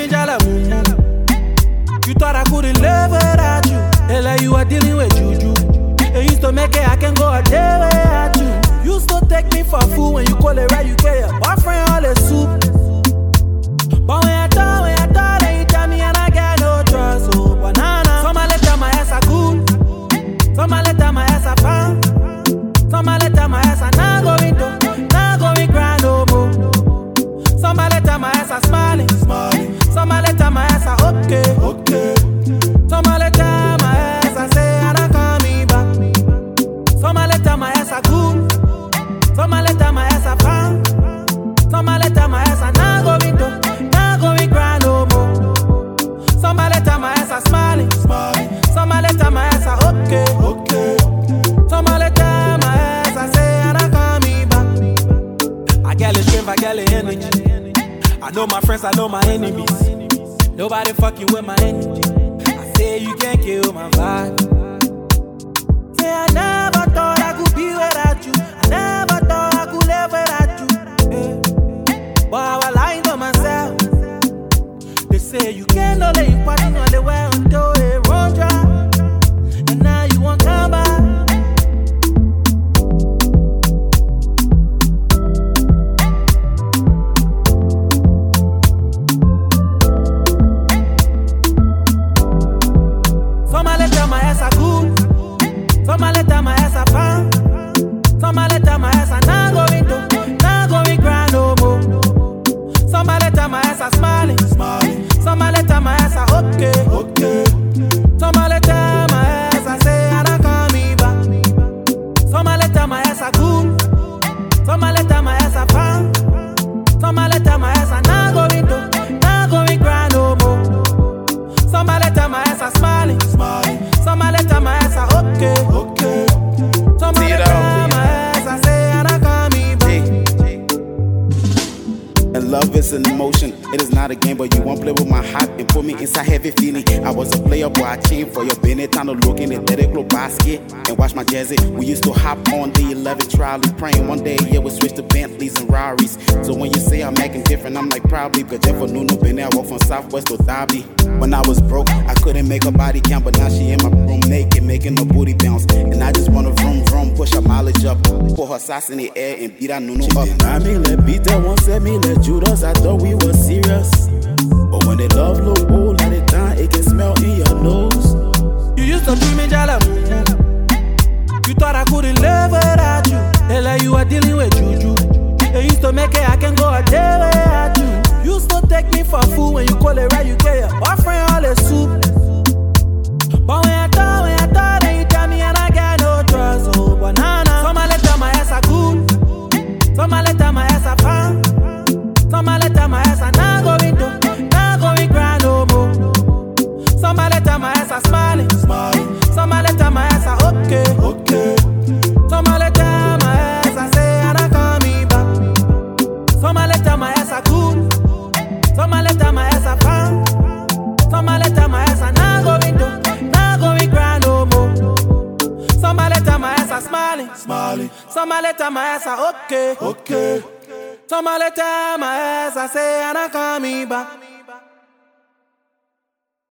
me jala mumu. You thought I couldn't live without you. And like you are dealing with juju. It used to make it I can go a day without you. You used to take me for a fool when you call it right. You get your boyfriend all the soup. But when I thought, then you tell me and I got no trust. Oh, banana. Some I let my ass a good. Some I let my ass a fan. Some I let my ass a not going grind no more. Some I let my ass a smiling. Some I let my ass a okay. Some I let my ass a say and I call me back. Some I let my ass a good. Some I let my ass a fan. Some I let my ass a not going grind no more. Some I let my ass a smiling. Some I let my ass a okay. Some I let my ass a say and I call me back. I got the strength, I got the energy. I know my friends, I know my enemies. Nobody fucking with my energy. I say you can't kill my vibe. Say I never thought I could be without you. I never thought I could live without you. Yeah. But I was lying to myself. They say you can't know that you're partying all the way until it runs dry. And now you won't come back. Some I let my ass a good. Some I let my ass a fan. Some I let my ass a not going grind no more. Some I let my ass a smiling. Some I let my ass a okay. Some I let my ass a say and I call me back. Some I let my ass a good. Some I let my ass a fan. Some I let my ass a not going grind no more. Some I let my ass a smiling. Some I let my ass a okay. Some I let my ass a say and I call me back. And love is an emotion, it is not a game, but you won't play with my heart and put me inside heavy feeling. I was a player, boy, I changed for your Benny. Time to look in the little basket and watch my jazzy. We used to hop on the 11 trolley, praying one day, yeah, we switch to Bentleys and Rarries. So when you say I'm acting different, I'm like, probably, because Jeff knew no Benny. I walk from Southwest to Derby. When I was broke, I couldn't make a body count, but now she in my room naked, making her booty bounce. And I just wanna vroom, push her mileage up, put her sauce in the air and beat that Nunu up. I mean, let Peter won't set me, let Judas, I thought we were serious. But when the love look old at the time, it can smell in your nose. You used to be me jala mumu. You thought I couldn't live without you. And like you are dealing with juju. It used to make it I can go a day without you. You used to take me for a fool when you call it right. You get your boyfriend all the soup. But when I thought, then you tell me and I got no trust. Oh, banana. Some I let my ass a good. Some I let my ass a fan. Some I let my ass a not going grind no more. Some I let my ass a smiling. Some I let my ass a okay. Some I let my ass a say and I call me back. Some I let my ass a good. Some I let my ass a fan. Some I let my ass a not going grind no more. Some I let my ass a smiling. Some I let my ass a okay. Some I let my ass a say and I call me back.